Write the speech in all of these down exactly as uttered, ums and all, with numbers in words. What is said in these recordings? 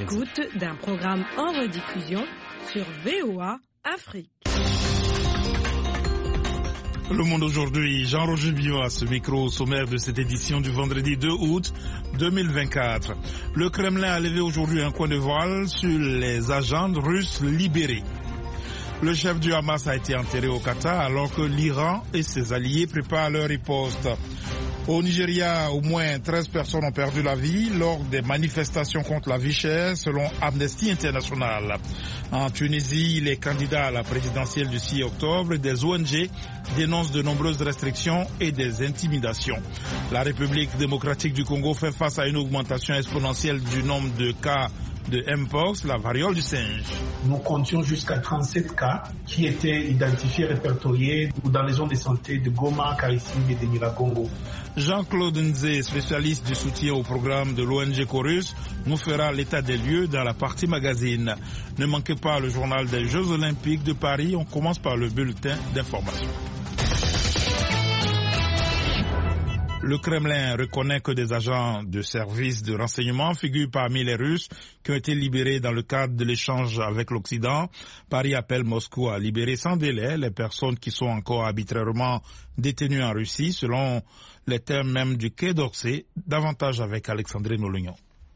l'écoute d'un programme en rediffusion sur V O A Afrique. Le Monde aujourd'hui, Jean-Roger Billot à ce micro au sommaire de cette édition du vendredi deux août deux mille vingt-quatre. Le Kremlin a levé aujourd'hui un coin de voile sur les agents russes libérés. Le chef du Hamas a été enterré au Qatar alors que l'Iran et ses alliés préparent leur riposte. Au Nigeria, au moins treize personnes ont perdu la vie lors des manifestations contre la vie chère, selon Amnesty International. En Tunisie, les candidats à la présidentielle du six octobre et des O N G dénoncent de nombreuses restrictions et des intimidations. La République démocratique du Congo fait face à une augmentation exponentielle du nombre de cas de Mpox, la variole du singe. Nous comptions jusqu'à trente-sept cas qui étaient identifiés, répertoriés dans les zones de santé de Goma, Karissim et de Nyiragongo. Jean-Claude Nzé, spécialiste du soutien au programme de l'O N G Chorus, nous fera l'état des lieux dans la partie magazine. Ne manquez pas le journal des Jeux Olympiques de Paris. On commence par le bulletin d'information. Le Kremlin reconnaît que des agents de services de renseignement figurent parmi les Russes qui ont été libérés dans le cadre de l'échange avec l'Occident. Paris appelle Moscou à libérer sans délai les personnes qui sont encore arbitrairement détenues en Russie, selon les termes même du Quai d'Orsay. Davantage avec Alexandrine Olignon.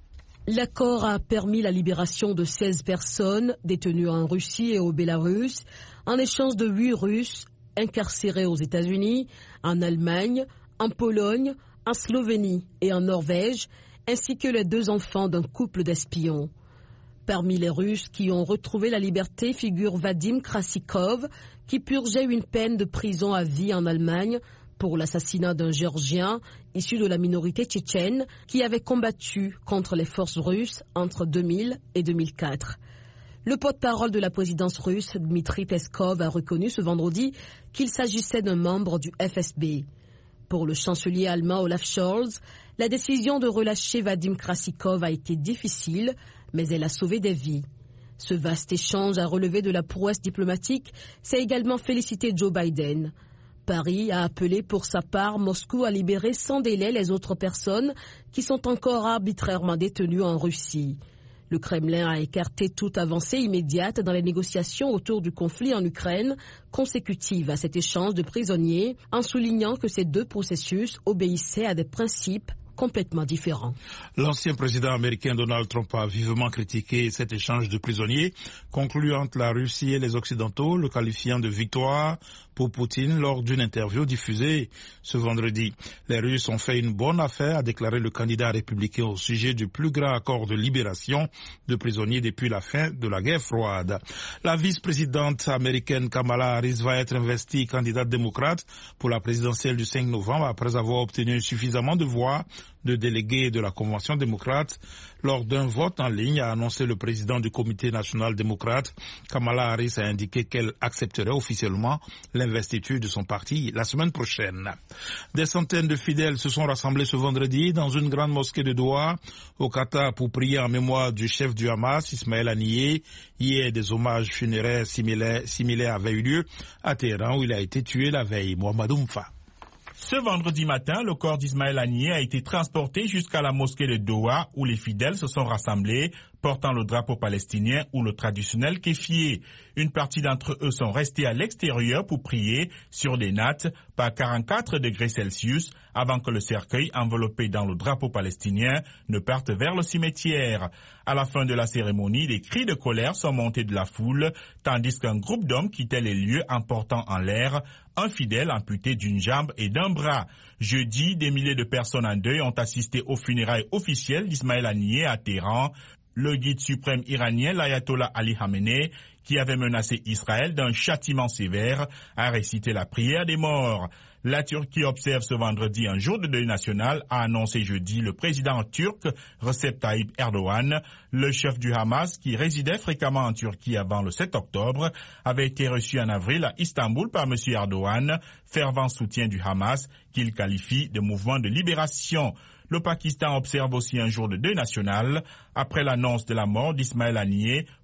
L'accord a permis la libération de seize personnes détenues en Russie et au Bélarus, en échange de huit Russes incarcérés aux États-Unis, en Allemagne, en Pologne, en Slovénie et en Norvège, ainsi que les deux enfants d'un couple d'espions. Parmi les Russes qui ont retrouvé la liberté figure Vadim Krasikov, qui purgeait une peine de prison à vie en Allemagne pour l'assassinat d'un Géorgien issu de la minorité tchétchène qui avait combattu contre les forces russes entre deux mille et deux mille quatre. Le porte-parole de la présidence russe, Dmitri Peskov, a reconnu ce vendredi qu'il s'agissait d'un membre du F S B. Pour le chancelier allemand Olaf Scholz, la décision de relâcher Vadim Krasikov a été difficile, mais elle a sauvé des vies. Ce vaste échange a relevé de la prouesse diplomatique, s'est également félicité Joe Biden. Paris a appelé pour sa part Moscou à libérer sans délai les autres personnes qui sont encore arbitrairement détenues en Russie. Le Kremlin a écarté toute avancée immédiate dans les négociations autour du conflit en Ukraine, consécutive à cet échange de prisonniers, en soulignant que ces deux processus obéissaient à des principes complètement différents. L'ancien président américain Donald Trump a vivement critiqué cet échange de prisonniers conclu entre la Russie et les Occidentaux, le qualifiant de victoire pour Poutine lors d'une interview diffusée ce vendredi. Les Russes ont fait une bonne affaire, a déclaré le candidat républicain au sujet du plus grand accord de libération de prisonniers depuis la fin de la guerre froide. La vice-présidente américaine Kamala Harris va être investie candidate démocrate pour la présidentielle du cinq novembre après avoir obtenu suffisamment de voix de délégués de la Convention démocrate lors d'un vote en ligne, a annoncé le président du Comité national démocrate. Kamala Harris a indiqué qu'elle accepterait officiellement l'investiture de son parti la semaine prochaine. Des centaines de fidèles se sont rassemblés ce vendredi dans une grande mosquée de Doha, au Qatar, pour prier en mémoire du chef du Hamas, Ismaël Haniyeh. Hier, des hommages funéraires similaires, similaires avaient eu lieu à Téhéran, où il a été tué la veille. Mohamed Oumfa. Ce vendredi matin, le corps d'Ismaël Haniyeh a été transporté jusqu'à la mosquée de Doha où les fidèles se sont rassemblés, portant le drapeau palestinien ou le traditionnel kéfier. Une partie d'entre eux sont restés à l'extérieur pour prier sur des nattes par quarante-quatre degrés Celsius avant que le cercueil enveloppé dans le drapeau palestinien ne parte vers le cimetière. À la fin de la cérémonie, des cris de colère sont montés de la foule, tandis qu'un groupe d'hommes quittait les lieux en portant en l'air un fidèle amputé d'une jambe et d'un bras. Jeudi, des milliers de personnes en deuil ont assisté aux funérailles officielles d'Ismaël Haniyeh à Téhéran. Le guide suprême iranien, l'ayatollah Ali Khamenei, qui avait menacé Israël d'un châtiment sévère, a récité la prière des morts. La Turquie observe ce vendredi un jour de deuil national, a annoncé jeudi le président turc Recep Tayyip Erdogan. Le chef du Hamas, qui résidait fréquemment en Turquie avant le sept octobre, avait été reçu en avril à Istanbul par M. Erdogan, fervent soutien du Hamas, qu'il qualifie de mouvement de libération. Le Pakistan observe aussi un jour de deuil national après l'annonce de la mort d'Ismaël Haniyeh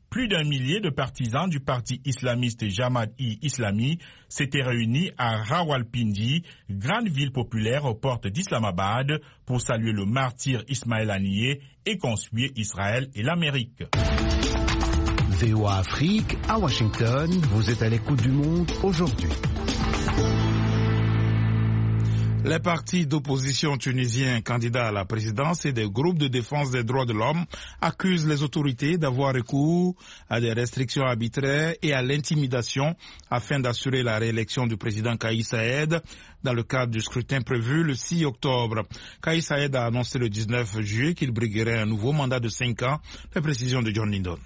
Plus d'un millier de partisans du parti islamiste Jamaat-e-Islami s'étaient réunis à Rawalpindi, grande ville populaire aux portes d'Islamabad, pour saluer le martyr Ismaël Haniyeh et conspuer Israël et l'Amérique. V O A Afrique, à Washington, vous êtes à l'écoute du monde aujourd'hui. Les partis d'opposition tunisiens candidats à la présidence et des groupes de défense des droits de l'homme accusent les autorités d'avoir recours à des restrictions arbitraires et à l'intimidation afin d'assurer la réélection du président Kais Saied dans le cadre du scrutin prévu le six octobre. Kais Saied a annoncé le dix-neuf juillet qu'il briguerait un nouveau mandat de cinq ans. Les précisions de John Lindon.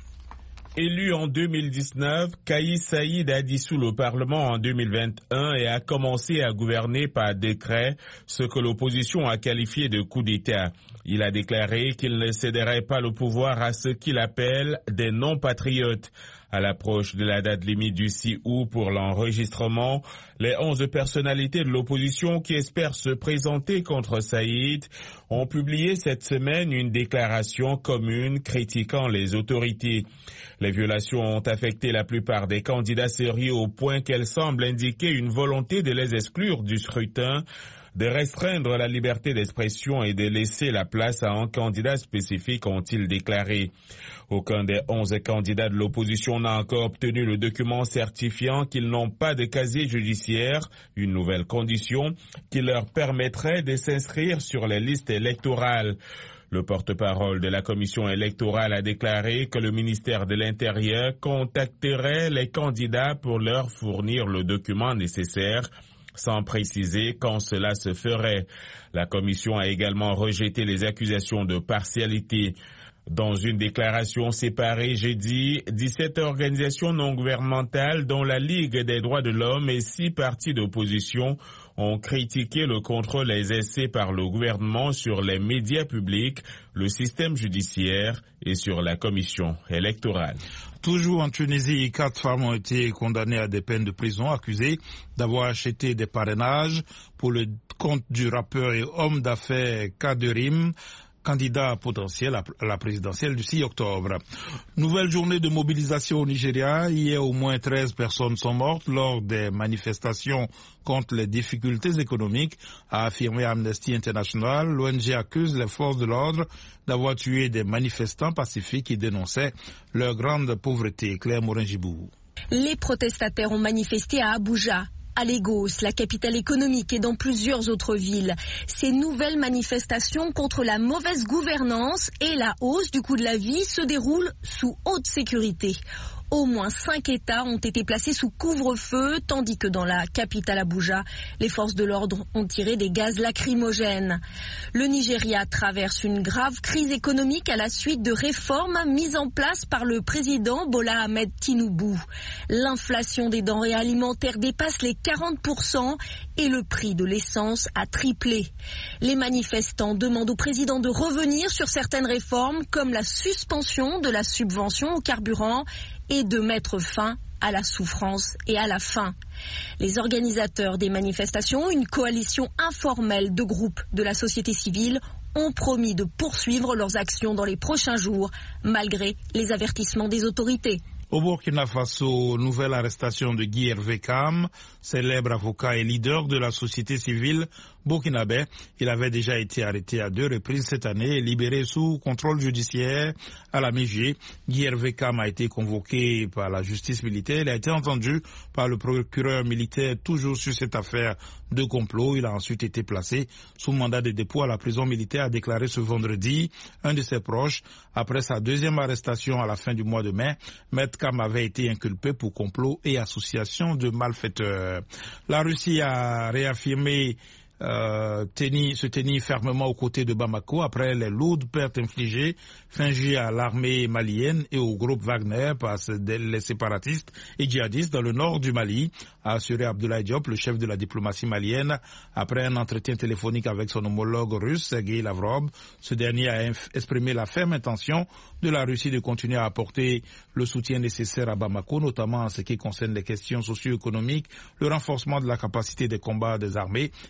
Élu en deux mille dix-neuf, Kais Saied a dissous le Parlement en deux mille vingt et un et a commencé à gouverner par décret, ce que l'opposition a qualifié de coup d'État. Il a déclaré qu'il ne céderait pas le pouvoir à ce qu'il appelle des non-patriotes. À l'approche de la date limite du six août pour l'enregistrement, les onze personnalités de l'opposition qui espèrent se présenter contre Saied ont publié cette semaine une déclaration commune critiquant les autorités. Les violations ont affecté la plupart des candidats sérieux au point qu'elles semblent indiquer une volonté de les exclure du scrutin, de restreindre la liberté d'expression et de laisser la place à un candidat spécifique, ont-ils déclaré. Aucun des onze candidats de l'opposition n'a encore obtenu le document certifiant qu'ils n'ont pas de casier judiciaire, une nouvelle condition qui leur permettrait de s'inscrire sur les listes électorales. Le porte-parole de la commission électorale a déclaré que le ministère de l'Intérieur contacterait les candidats pour leur fournir le document nécessaire, sans préciser quand cela se ferait. La commission a également rejeté les accusations de partialité. Dans une déclaration séparée jeudi, dix-sept organisations non gouvernementales, dont la Ligue des droits de l'homme et six partis d'opposition, ont critiqué le contrôle exercé par le gouvernement sur les médias publics, le système judiciaire et sur la commission électorale. Toujours en Tunisie, quatre femmes ont été condamnées à des peines de prison, accusées d'avoir acheté des parrainages pour le compte du rappeur et homme d'affaires Kaderim, candidat potentiel à la présidentielle du six octobre. Nouvelle journée de mobilisation au Nigeria. Hier, au moins treize personnes sont mortes lors des manifestations contre les difficultés économiques, a affirmé Amnesty International. L'O N G accuse les forces de l'ordre d'avoir tué des manifestants pacifiques qui dénonçaient leur grande pauvreté. Claire Morin-Gibou. Les protestataires ont manifesté à Abuja, à Lagos, la capitale économique, et dans plusieurs autres villes. Ces nouvelles manifestations contre la mauvaise gouvernance et la hausse du coût de la vie se déroulent sous haute sécurité. Au moins cinq États ont été placés sous couvre-feu, tandis que dans la capitale Abuja, les forces de l'ordre ont tiré des gaz lacrymogènes. Le Nigeria traverse une grave crise économique à la suite de réformes mises en place par le président Bola Ahmed Tinubu. L'inflation des denrées alimentaires dépasse les quarante pour cent et le prix de l'essence a triplé. Les manifestants demandent au président de revenir sur certaines réformes comme la suspension de la subvention au carburant et de mettre fin à la souffrance et à la faim. Les organisateurs des manifestations, une coalition informelle de groupes de la société civile, ont promis de poursuivre leurs actions dans les prochains jours, malgré les avertissements des autorités. Au Burkina Faso, nouvelle arrestation de Guy Hervé Kam, célèbre avocat et leader de la société civile burkinabé. Il avait déjà été arrêté à deux reprises cette année et libéré sous contrôle judiciaire à la mi-juillet. Guy Hervé Kam a été convoqué par la justice militaire. Il a été entendu par le procureur militaire toujours sur cette affaire de complot. Il a ensuite été placé sous mandat de dépôt à la prison militaire, a déclaré ce vendredi un de ses proches. Après sa deuxième arrestation à la fin du mois de mai, Maître Kam avait été inculpé pour complot et association de malfaiteurs. La Russie a réaffirmé Euh, tenir, se tenir fermement aux côtés de Bamako après les lourdes pertes infligées fin juillet à l'armée malienne et au groupe Wagner par les séparatistes et djihadistes dans le nord du Mali, a assuré Abdoulaye Diop, le chef de la diplomatie malienne, après un entretien téléphonique avec son homologue russe, Sergei Lavrov. Ce dernier a exprimé la ferme intention de la Russie de continuer à apporter le soutien nécessaire à Bamako, notamment en ce qui concerne les questions socio-économiques, le renforcement de la capacité de combat des armées et la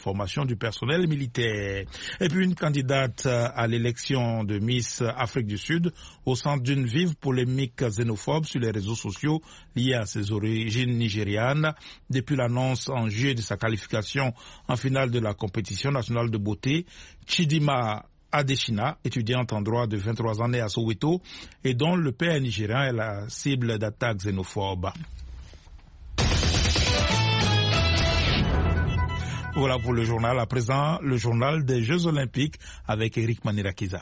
formation du personnel militaire. Et puis une candidate à l'élection de Miss Afrique du Sud au centre d'une vive polémique xénophobe sur les réseaux sociaux liée à ses origines nigérianes depuis l'annonce en juillet de sa qualification en finale de la compétition nationale de beauté. Chidima Adeshina, étudiante en droit de vingt-trois ans née à Soweto et dont le père nigérian est la cible d'attaques xénophobes. Voilà pour le journal. À présent, le journal des Jeux Olympiques avec Eric Manirakiza.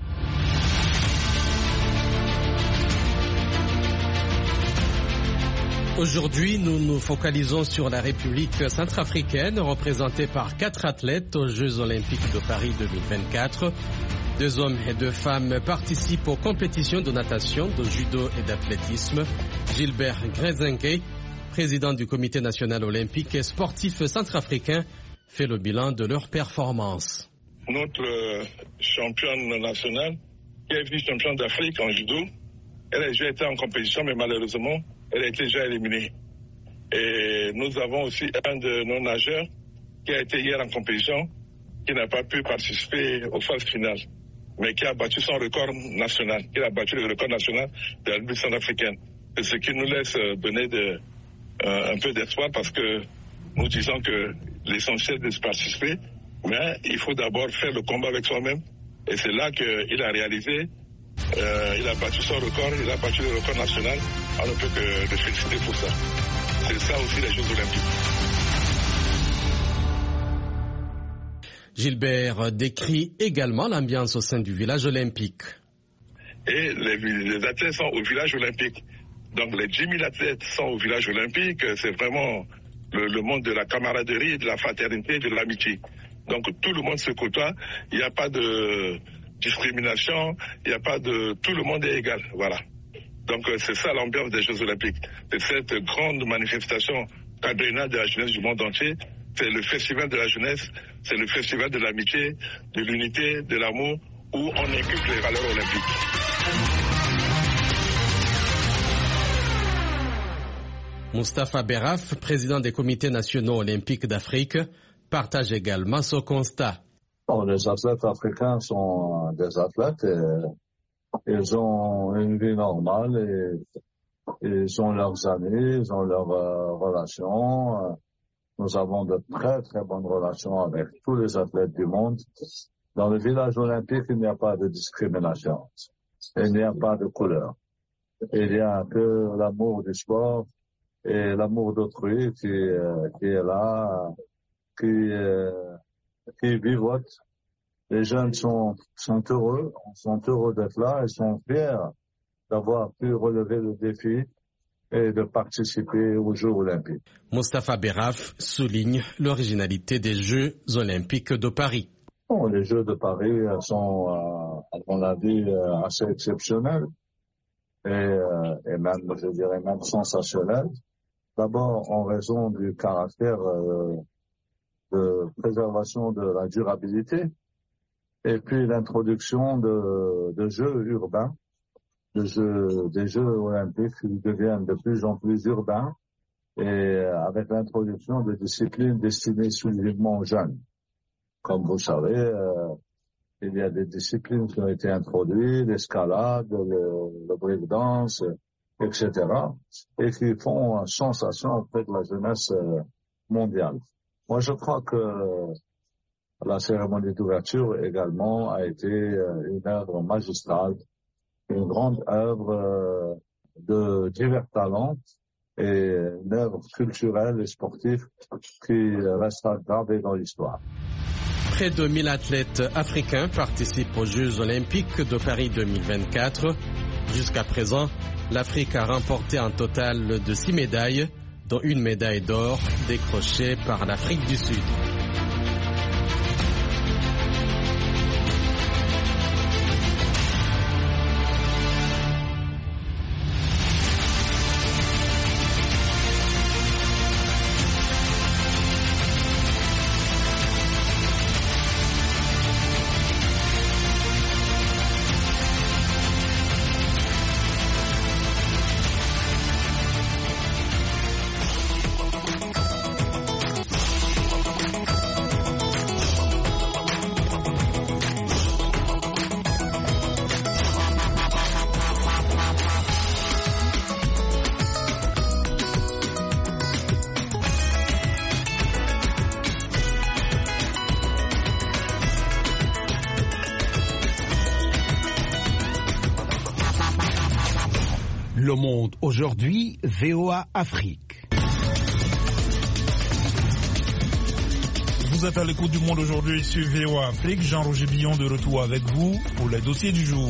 Aujourd'hui, nous nous focalisons sur la République centrafricaine, représentée par quatre athlètes aux Jeux Olympiques de Paris deux mille vingt-quatre. Deux hommes et deux femmes participent aux compétitions de natation, de judo et d'athlétisme. Gilbert Grezenke, président du Comité national olympique et sportif centrafricain, fait le bilan de leur performance. Notre championne nationale, qui est vice-championne d'Afrique en judo, elle a déjà été en compétition, mais malheureusement, elle a été déjà éliminée. Et nous avons aussi un de nos nageurs qui a été hier en compétition, qui n'a pas pu participer aux phases finales, mais qui a battu son record national, qui a battu le record national de la République centrafricaine. C'est ce qui nous laisse donner de, euh, un peu d'espoir parce que nous disons que l'essentiel c'est de participer, mais il faut d'abord faire le combat avec soi-même. Et c'est là qu'il a réalisé, euh, il a battu son record, il a battu le record national. On ne peut que le féliciter pour ça. C'est ça aussi les Jeux Olympiques. Gilbert décrit également l'ambiance au sein du village olympique. Et les, les athlètes sont au village olympique. Donc les dix mille athlètes sont au village olympique. C'est vraiment le, le monde de la camaraderie, de la fraternité, de l'amitié. Donc tout le monde se côtoie. Il n'y a pas de discrimination. Il n'y a pas de... Tout le monde est égal. Voilà. Donc c'est ça l'ambiance des Jeux Olympiques. C'est cette grande manifestation quadriennale de la jeunesse du monde entier. C'est le festival de la jeunesse, c'est le festival de l'amitié, de l'unité, de l'amour, où on inculque les valeurs olympiques. Moustapha Beraf, président des comités nationaux olympiques d'Afrique, partage également ce constat. Bon, les athlètes africains sont des athlètes et ils ont une vie normale et ils ont leurs amis, ils ont leurs euh, relations. Nous avons de très très bonnes relations avec tous les athlètes du monde. Dans le village olympique, il n'y a pas de discrimination. Il n'y a pas de couleur. Il n'y a que l'amour du sport et l'amour d'autrui qui, euh, qui est là, qui, euh, qui vivote. Les jeunes sont, sont heureux, sont heureux d'être là et sont fiers d'avoir pu relever le défi et de participer aux Jeux Olympiques. Moustapha Beraf souligne l'originalité des Jeux Olympiques de Paris. Bon, les Jeux de Paris sont, euh, à mon avis, euh, assez exceptionnels et, euh, et même, je dirais, même sensationnels. D'abord, en raison du caractère euh, de préservation de la durabilité. Et puis l'introduction de, de jeux urbains, de jeux, des jeux olympiques qui deviennent de plus en plus urbains et avec l'introduction de disciplines destinées exclusivement aux jeunes. Comme vous savez, euh, il y a des disciplines qui ont été introduites, l'escalade, le, le breakdance, et cetera, et qui font sensation auprès de la jeunesse mondiale. Moi, je crois que la cérémonie d'ouverture également a été une œuvre magistrale, une grande œuvre de divers talents et une œuvre culturelle et sportive qui restera gravée dans l'histoire. Près de mille athlètes africains participent aux Jeux Olympiques de Paris deux mille vingt-quatre. Jusqu'à présent, l'Afrique a remporté un total de six médailles, dont une médaille d'or décrochée par l'Afrique du Sud. Le Monde aujourd'hui, V O A Afrique. Vous êtes à l'écoute du Monde aujourd'hui sur V O A Afrique. Jean-Roger Billon de retour avec vous pour les dossiers du jour.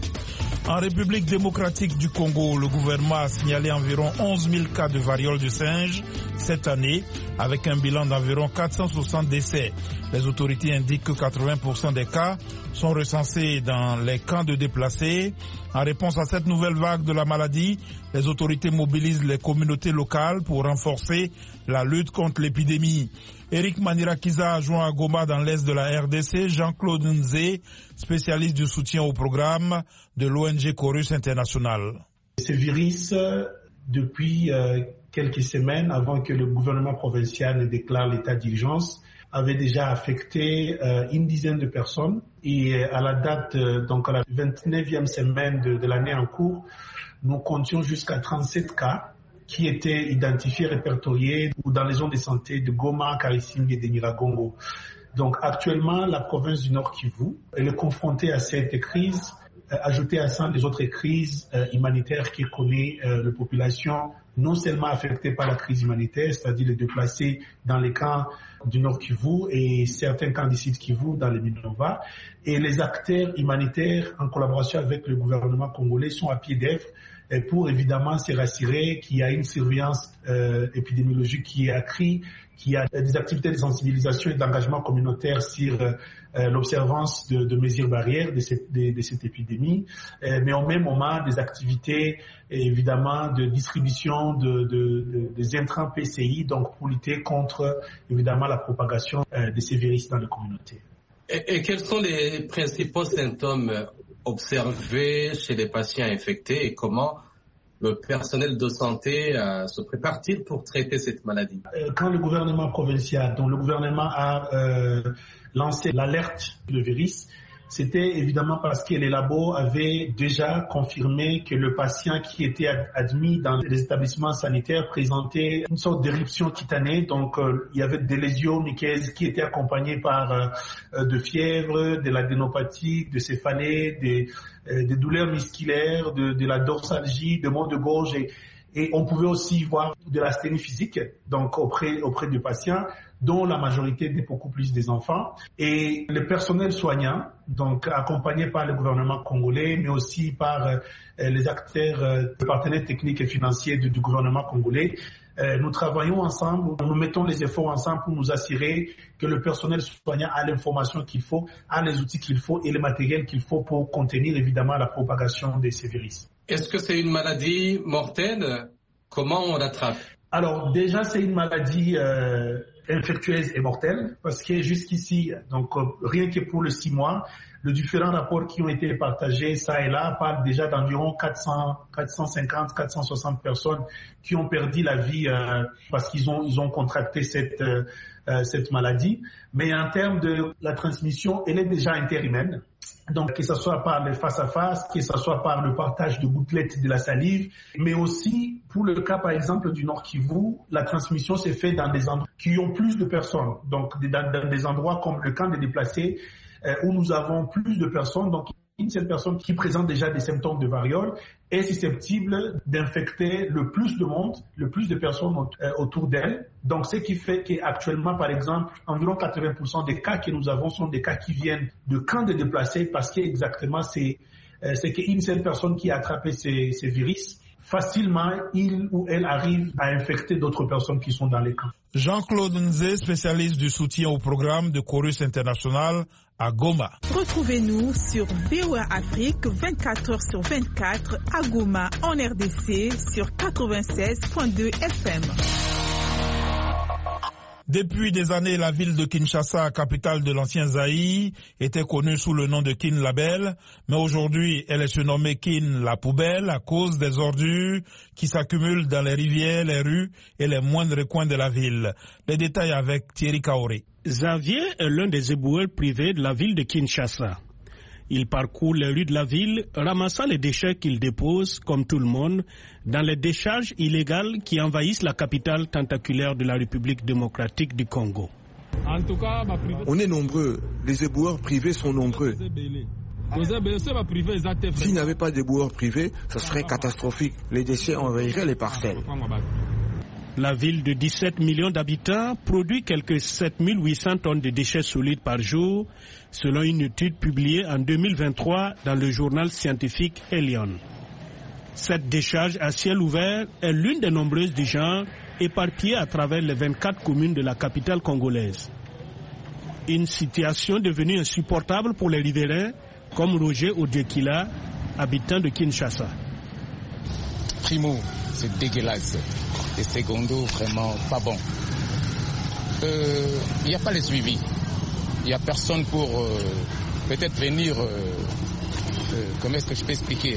En République démocratique du Congo, le gouvernement a signalé environ onze mille cas de variole du singe cette année, avec un bilan d'environ quatre cent soixante décès. Les autorités indiquent que quatre-vingts pour cent des cas sont recensés dans les camps de déplacés. En réponse à cette nouvelle vague de la maladie, les autorités mobilisent les communautés locales pour renforcer la lutte contre l'épidémie. Eric Manirakiza a joint à Goma dans l'est de la R D C, Jean-Claude Nzé, spécialiste du soutien au programme de l'O N G Chorus International. Ce virus, depuis euh, quelques semaines, avant que le gouvernement provincial ne déclare l'état d'urgence, avait déjà affecté euh, une dizaine de personnes. Et à la date, euh, donc à la vingt-neuvième semaine de, de l'année en cours, nous comptions jusqu'à trente-sept cas qui étaient identifiés, répertoriés dans les zones de santé de Goma, Karisimbi et de Nyiragongo. Donc actuellement, la province du Nord Kivu, elle est confrontée à cette crise, euh, ajoutée à ça les autres crises euh, humanitaires qui connaît euh, la population, non seulement affectée par la crise humanitaire, c'est-à-dire les déplacés dans les camps du Nord Kivu et certains camps du Sud Kivu dans les Minova, et les acteurs humanitaires en collaboration avec le gouvernement congolais sont à pied d'œuvre pour évidemment se rassurer qu'il y a une surveillance euh, épidémiologique qui est accrue, qu'il y a des activités de sensibilisation et d'engagement communautaire sur euh, l'observance de, de mesures barrières de cette, de, de cette épidémie, euh, mais au même moment des activités évidemment de distribution de, de, de, des intrants P C I, donc pour lutter contre évidemment la propagation euh, de ces virus dans les communautés. Et, et quels sont les principaux symptômes observés chez les patients infectés et comment le personnel de santé euh, se prépare-t-il pour traiter cette maladie? Quand le gouvernement provincial, dont le gouvernement a euh, lancé l'alerte du virus, c'était évidemment parce que les labos avaient déjà confirmé que le patient qui était admis dans les établissements sanitaires présentait une sorte d'éruption cutanée. Donc, euh, il y avait des lésions muqueuses qui étaient accompagnées par euh, de fièvre, de l'adénopathie, de céphalée, des, euh, des douleurs musculaires, de, de la dorsalgie, de maux de gorge. Et, et on pouvait aussi voir de l'asthénie physique, donc auprès, auprès du patient, dont la majorité étaient beaucoup plus des enfants. Et le personnel soignant, donc accompagné par le gouvernement congolais, mais aussi par euh, les acteurs, euh, les partenaires techniques et financiers du, du gouvernement congolais, euh, nous travaillons ensemble, nous mettons les efforts ensemble pour nous assurer que le personnel soignant a l'information qu'il faut, a les outils qu'il faut et le matériel qu'il faut pour contenir évidemment la propagation de ces virus. Est-ce que c'est une maladie mortelle? Comment on l'attrape? Alors déjà, c'est une maladie euh, infectieuse et mortelle parce que jusqu'ici, donc euh, rien que pour les six mois, les différents rapports qui ont été partagés ça et là parlent déjà d'environ quatre cents, quatre cent cinquante, quatre cent soixante personnes qui ont perdu la vie euh, parce qu'ils ont ils ont contracté cette euh, cette maladie. Mais en termes de la transmission, elle est déjà interhumaine. Donc, que ce soit par le face-à-face, que ce soit par le partage de gouttelettes de la salive, mais aussi, pour le cas, par exemple, du Nord Kivu, la transmission s'est faite dans des endroits qui ont plus de personnes. Donc, dans, dans des endroits comme le camp des déplacés, euh, où nous avons plus de personnes. Donc, une seule personne qui présente déjà des symptômes de variole est susceptible d'infecter le plus de monde, le plus de personnes autour d'elle. Donc, ce qui fait qu'actuellement, par exemple, environ quatre-vingts pour cent des cas que nous avons sont des cas qui viennent de camps de déplacés parce qu'exactement, c'est, c'est qu'une seule personne qui a attrapé ces, ces virus, facilement, il ou elle arrive à infecter d'autres personnes qui sont dans les camps. Jean-Claude Nzé, spécialiste du soutien au programme de Chorus International à Goma. Retrouvez-nous sur V O A Afrique vingt-quatre heures sur vingt-quatre à Goma en R D C sur quatre-vingt-seize point deux F M. Depuis des années, la ville de Kinshasa, capitale de l'ancien Zaïre, était connue sous le nom de Kin Label, mais aujourd'hui, elle est surnommée Kin la Poubelle à cause des ordures qui s'accumulent dans les rivières, les rues et les moindres coins de la ville. Les détails avec Thierry Kaoré. Xavier est l'un des éboueurs privés de la ville de Kinshasa. Il parcourt les rues de la ville, ramassant les déchets qu'il dépose, comme tout le monde, dans les décharges illégales qui envahissent la capitale tentaculaire de la République démocratique du Congo. On est nombreux, les éboueurs privés sont nombreux. S'il n'y avait pas de boueurs privés, ce serait catastrophique. Les déchets envahiraient les parcelles. La ville de dix-sept millions d'habitants produit quelques sept mille huit cents tonnes de déchets solides par jour, selon une étude publiée en deux mille vingt-trois dans le journal scientifique Helion. Cette décharge à ciel ouvert est l'une des nombreuses du genre éparpillées à travers les vingt-quatre communes de la capitale congolaise. Une situation devenue insupportable pour les riverains, comme Roger Odiekila, habitant de Kinshasa. Primo, c'est dégueulasse. Et secondo, vraiment pas bon. Il euh, n'y a pas les suivis. Il n'y a personne pour euh, peut-être venir... Euh, euh, comment est-ce que je peux expliquer?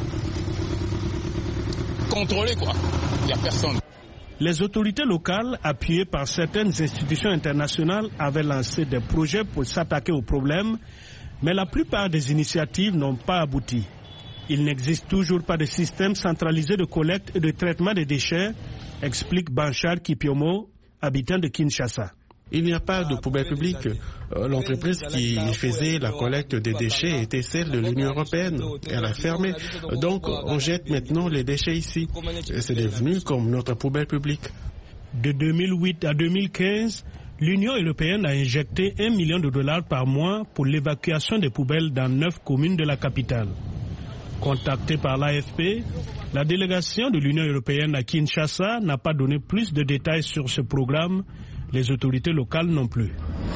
Contrôler, quoi. Il n'y a personne. Les autorités locales, appuyées par certaines institutions internationales, avaient lancé des projets pour s'attaquer au problème, mais la plupart des initiatives n'ont pas abouti. Il n'existe toujours pas de système centralisé de collecte et de traitement des déchets, explique Banchar Kipiomo, habitant de Kinshasa. Il n'y a pas de poubelle publique. L'entreprise qui faisait la collecte des déchets était celle de l'Union européenne. Elle a fermé. Donc, on jette maintenant les déchets ici. C'est devenu comme notre poubelle publique. De deux mille huit à deux mille quinze, l'Union européenne a injecté un million de dollars par mois pour l'évacuation des poubelles dans neuf communes de la capitale. Contactée par l'A F P, la délégation de l'Union européenne à Kinshasa n'a pas donné plus de détails sur ce programme. Les autorités locales non plus.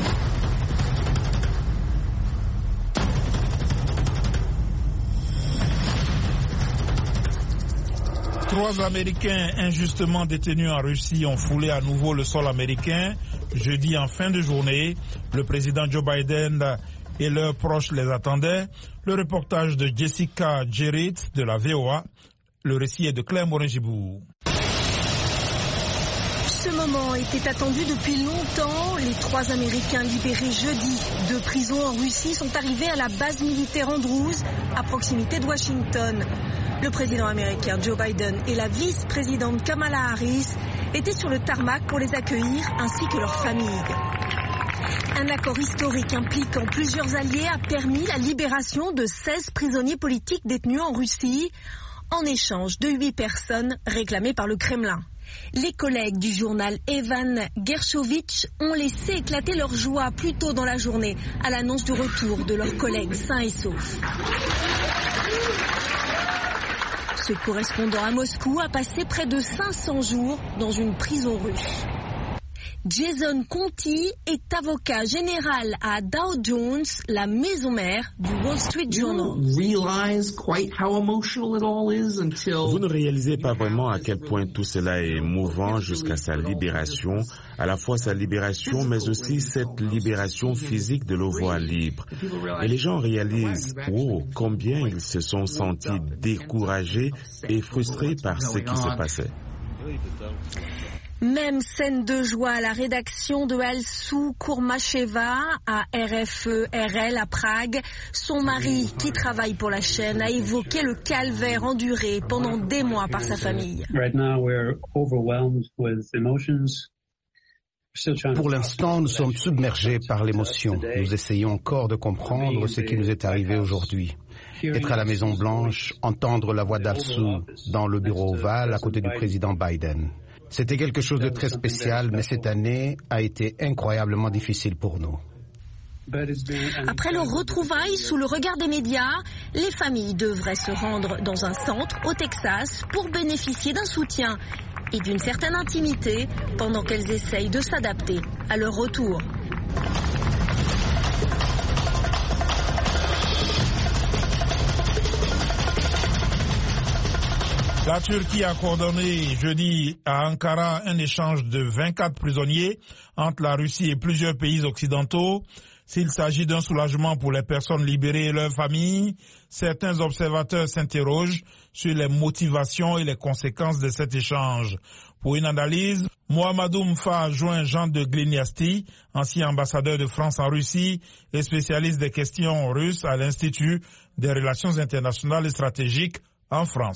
Trois Américains injustement détenus en Russie ont foulé à nouveau le sol américain. Jeudi en fin de journée, le président Joe Biden et leurs proches les attendaient. Le reportage de Jessica Gerrit de la V O A. Le récit est de Claire Morin-Gibourg. Ce moment était attendu depuis longtemps. Les trois Américains libérés jeudi de prison en Russie sont arrivés à la base militaire Andrews, à proximité de Washington. Le président américain Joe Biden et la vice-présidente Kamala Harris étaient sur le tarmac pour les accueillir, ainsi que leurs familles. Un accord historique impliquant plusieurs alliés a permis la libération de seize prisonniers politiques détenus en Russie, en échange de huit personnes réclamées par le Kremlin. Les collègues du journal Evan Gershkovitch ont laissé éclater leur joie plus tôt dans la journée à l'annonce du retour de leurs collègues sains et saufs. Ce correspondant à Moscou a passé près de cinq cents jours dans une prison russe. Jason Conti est avocat général à Dow Jones, la maison mère du Wall Street Journal. Vous ne réalisez pas vraiment à quel point tout cela est émouvant jusqu'à sa libération, à la fois sa libération mais aussi cette libération physique de le voir libre. Et les gens réalisent, oh, combien ils se sont sentis découragés et frustrés par ce qui se passait. Même scène de joie à la rédaction de Alsou Kourmacheva à R F E R L à Prague. Son mari, qui travaille pour la chaîne, a évoqué le calvaire enduré pendant des mois par sa famille. Pour l'instant, nous sommes submergés par l'émotion. Nous essayons encore de comprendre ce qui nous est arrivé aujourd'hui. Être à la Maison Blanche, entendre la voix d'Alsou dans le bureau ovale à côté du président Biden. C'était quelque chose de très spécial, mais cette année a été incroyablement difficile pour nous. Après leur retrouvaille sous le regard des médias, les familles devraient se rendre dans un centre au Texas pour bénéficier d'un soutien et d'une certaine intimité pendant qu'elles essayent de s'adapter à leur retour. La Turquie a coordonné jeudi à Ankara un échange de vingt-quatre prisonniers entre la Russie et plusieurs pays occidentaux. S'il s'agit d'un soulagement pour les personnes libérées et leurs familles, certains observateurs s'interrogent sur les motivations et les conséquences de cet échange. Pour une analyse, Mohamedou Mfa a joint Jean de Gliniasti, ancien ambassadeur de France en Russie et spécialiste des questions russes à l'Institut des relations internationales et stratégiques en France.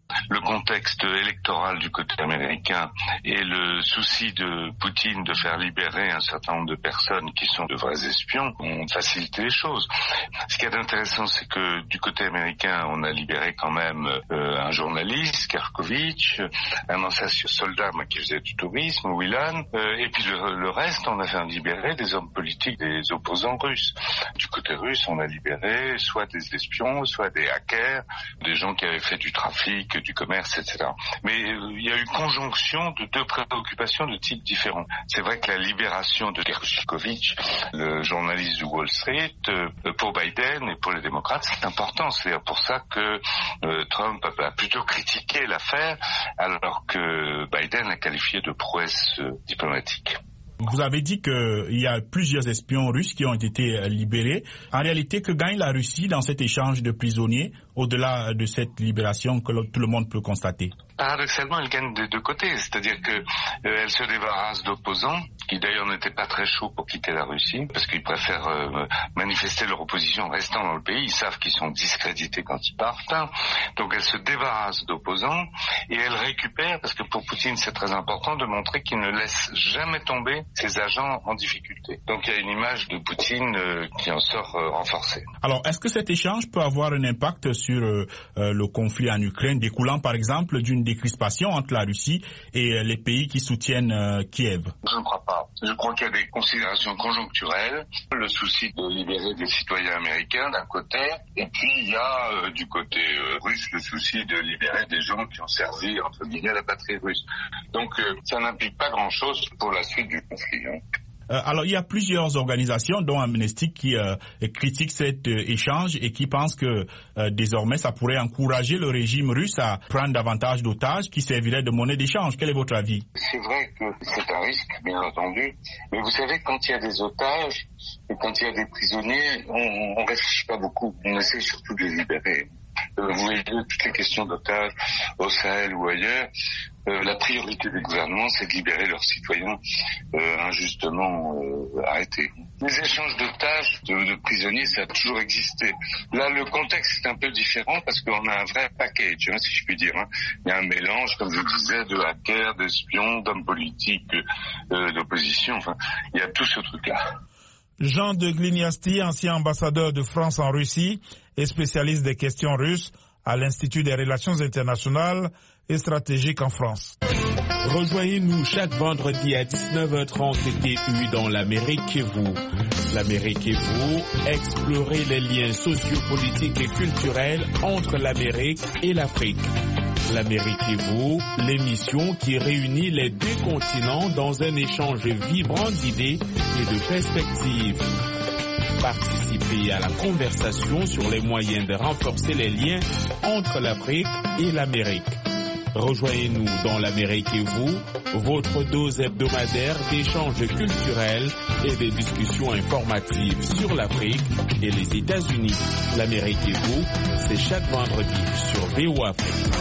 Le contexte électoral du côté américain et le souci de Poutine de faire libérer un certain nombre de personnes qui sont de vrais espions ont facilité les choses. Ce qui est intéressant, c'est que du côté américain, on a libéré quand même euh, un journaliste, Karkovitch, un ancien soldat qui faisait du tourisme, Whelan, euh, et puis le, le reste, on a fait libérer des hommes politiques, des opposants russes. Du côté russe, on a libéré soit des espions, soit des hackers, des gens qui avaient fait du trafic, du commerce, et cetera. Mais euh, il y a eu conjonction de deux préoccupations de types différents. C'est vrai que la libération de Karkovitch, le journaliste du Wall Street, euh, pour Biden et pour les démocrates, c'est important. C'est pour ça que euh, Trump a plutôt critiqué l'affaire, alors que Biden a qualifié de prouesse euh, diplomatique. Vous avez dit qu'il y a plusieurs espions russes qui ont été libérés. En réalité, que gagne la Russie dans cet échange de prisonniers, au-delà de cette libération que tout le monde peut constater? Paradoxalement, elle gagne des deux côtés, c'est-à-dire que euh, elle se débarrasse d'opposants qui d'ailleurs n'étaient pas très chauds pour quitter la Russie parce qu'ils préfèrent euh, manifester leur opposition en restant dans le pays. Ils savent qu'ils sont discrédités quand ils partent. Donc elle se débarrasse d'opposants et elle récupère, parce que pour Poutine c'est très important de montrer qu'il ne laisse jamais tomber ses agents en difficulté. Donc il y a une image de Poutine euh, qui en sort euh, renforcée. Alors est-ce que cet échange peut avoir un impact sur euh, le conflit en Ukraine, découlant par exemple d'une décrispation entre la Russie et les pays qui soutiennent euh, Kiev? Je ne crois pas. Je crois qu'il y a des considérations conjoncturelles, le souci de libérer des citoyens américains d'un côté, et puis il y a euh, du côté euh, russe le souci de libérer des gens qui ont servi entre guillemets la patrie russe. Donc euh, ça n'implique pas grand-chose pour la suite du conflit. Hein. Euh, alors, il y a plusieurs organisations, dont Amnesty, qui euh, critiquent cet euh, échange et qui pensent que euh, désormais, ça pourrait encourager le régime russe à prendre davantage d'otages qui serviraient de monnaie d'échange. Quel est votre avis? C'est vrai que c'est un risque, bien entendu. Mais vous savez, quand il y a des otages et quand il y a des prisonniers, on ne réfléchit pas beaucoup. On essaie surtout de les libérer. Euh, vous voyez, toutes les questions d'otages au Sahel ou ailleurs, euh, la priorité des gouvernements, c'est de libérer leurs citoyens euh, injustement euh, arrêtés. Les échanges d'otages, de, de prisonniers, ça a toujours existé. Là, le contexte est un peu différent parce qu'on a un vrai package, hein, si je puis dire. Hein. Il y a un mélange, comme je disais, de hackers, d'espions, d'hommes politiques, euh, d'opposition. Enfin, il y a tout ce truc-là. Jean de Gliniasti, ancien ambassadeur de France en Russie et spécialiste des questions russes à l'Institut des relations internationales et stratégiques en France. Rejoignez-nous chaque vendredi à dix-neuf heures trente T U dans l'Amérique et vous. L'Amérique et vous, explorez les liens sociopolitiques et culturels entre l'Amérique et l'Afrique. L'Amérique et vous, l'émission qui réunit les deux continents dans un échange vibrant d'idées et de perspectives. Participez à la conversation sur les moyens de renforcer les liens entre l'Afrique et l'Amérique. Rejoignez-nous dans l'Amérique et vous, votre dose hebdomadaire d'échanges culturels et de discussions informatives sur l'Afrique et les États-Unis. L'Amérique et vous, c'est chaque vendredi sur V O A Afrique.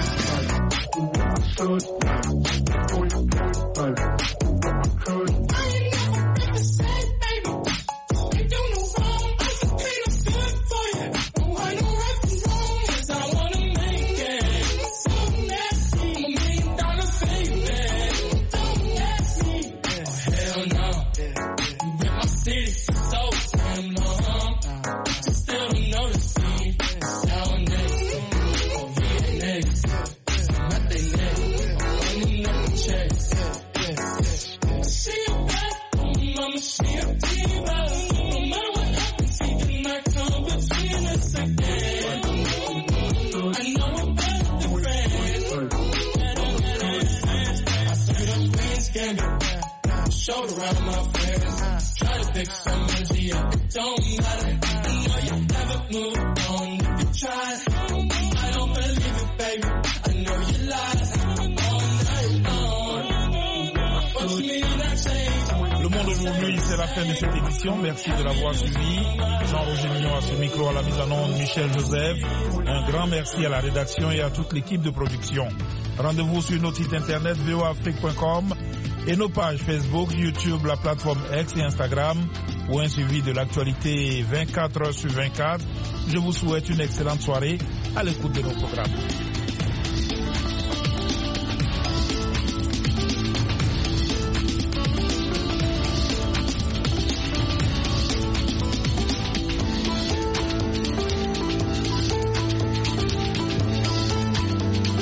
Merci de l'avoir suivi. Jean-Roger Mignon à ce micro, à la mise en onde, Michel Joseph. Un grand merci à la rédaction et à toute l'équipe de production. Rendez-vous sur notre site internet v o afrique point com et nos pages Facebook, YouTube, la plateforme X et Instagram pour un suivi de l'actualité vingt-quatre heures sur vingt-quatre. Je vous souhaite une excellente soirée à l'écoute de nos programmes.